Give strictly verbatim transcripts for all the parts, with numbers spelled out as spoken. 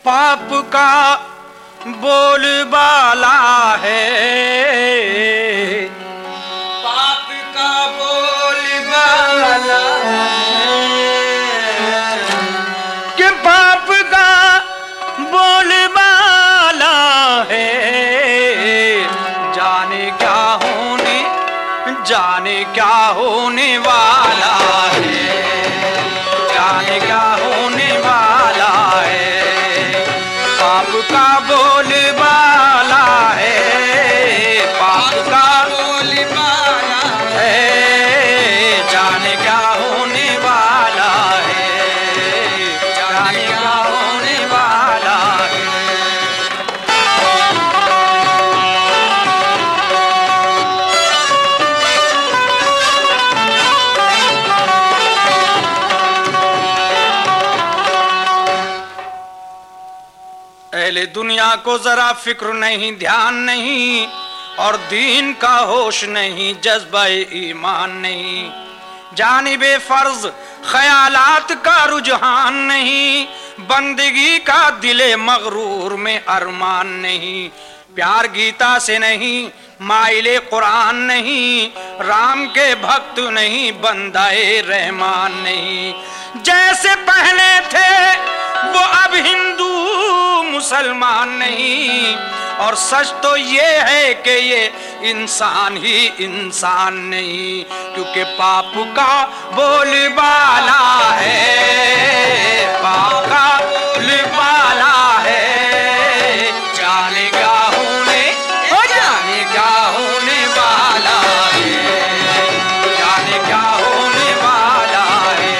पाप का बोलबाला है, पाप का बोलबाला है, कि पाप का बोलबाला है। जाने क्या होने जाने क्या होने वाला है, जाने क्या होने वाला है। पाप का बोलबाला है, पाप का बोलबाला है। जाने क्या होने वाला है, जाने क्या होने वाला है। अहले दुनिया को जरा फिक्र नहीं, ध्यान नहीं, और दीन का होश नहीं, जज्बा ईमान नहीं। जानिबे फर्ज ख्यालात का रुझान नहीं, बंदगी का दिले मगरूर में अरमान नहीं। प्यार गीता से नहीं, माइले कुरान नहीं, राम के भक्त नहीं, बंदाए रहमान नहीं। जैसे पहले थे वो अब हिंदू मुसलमान नहीं, और सच तो ये है कि ये इंसान ही इंसान नहीं। क्योंकि पाप का बोलबाला है, पाप का बोलबाला है। जाने क्या होने जाने क्या होने वाला है, जाने क्या होने वाला है।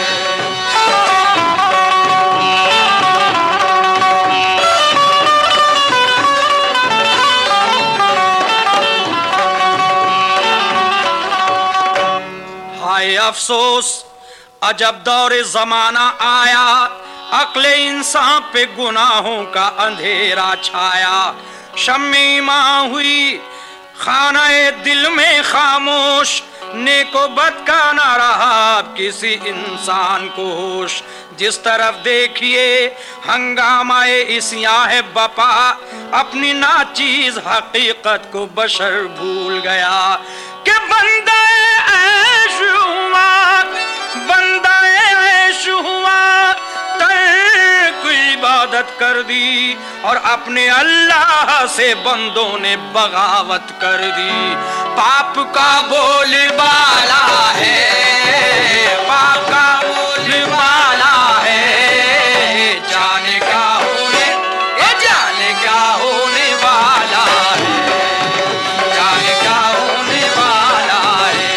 अफसोस अजब दौरे जमाना आया, अक्ले इंसान पे गुनाहों का अंधेरा छाया। शम्मे ईमान हुई खानाए दिल में खामोश, नेको बद का ना रहा किसी इंसान को होश। जिस तरफ देखिए हंगामाए इसिया है बपा, अपनी नाचीज हकीकत को बशर भूल गया। कि बंदा ऐश हुआ, बंदा ऐश हुआ, तर्क इबादत कर दी, और अपने अल्लाह से बंदों ने बगावत कर दी। पाप का बोलबाला है, पाप का बोलबाला है। जाने क्या होने जाने क्या होने वाला है, जाने क्या होने वाला है।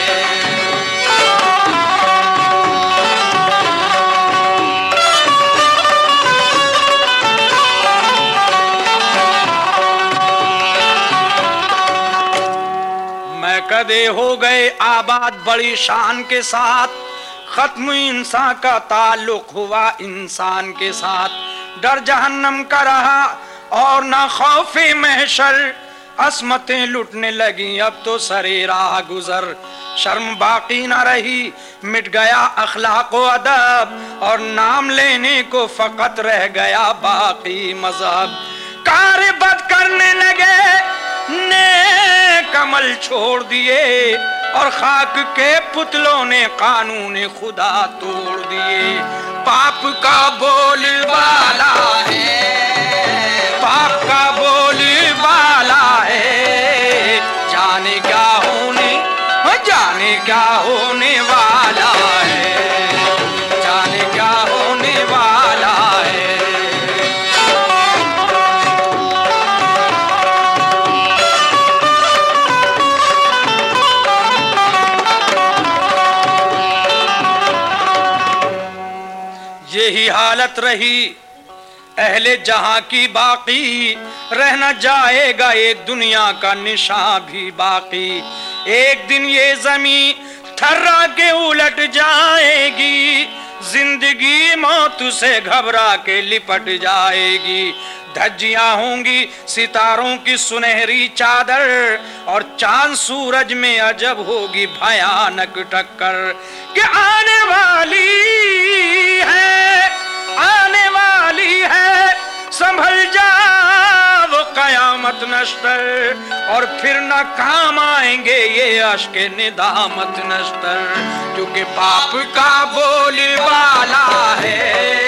मैं कदे हो गए आबाद बड़ी शान के साथ, खत्म इंसान का ताल्लुक हुआ इंसान के साथ। डर जहन्नम का रहा और ना खौफे महशर, असमतें लुटने लगी अब तो सरे राह गुजर। शर्म बाकी ना रही, मिट गया अखलाक व अदब, और नाम लेने को फकत रह गया बाकी मजहब। कार बद करने लगे, नेक अमल छोड़ दिए, और खाक के पुतलों ने कानून खुदा तोड़ दिए। पाप का बोलबाला है, पाप का बोलबाला है। जाने क्या होने जाने क्या होने वाला है, जाने क्या होने वाला है। यही हालत रही अहले जहां की बाकी, रहना जाएगा एक दुनिया का निशान भी बाकी। एक दिन ये जमी थर्रा के उलट जाएगी, जिंदगी मौत से घबरा के लिपट जाएगी। धज्जियां होंगी सितारों की सुनहरी चादर, और चांद सूरज में अजब होगी भयानक टक्कर। कि आने वाली है, आने वाली है निदामत नश्तर, और फिर न काम आएंगे ये अश्क निदामत नश्तर, क्योंकि पाप का बोलबाला है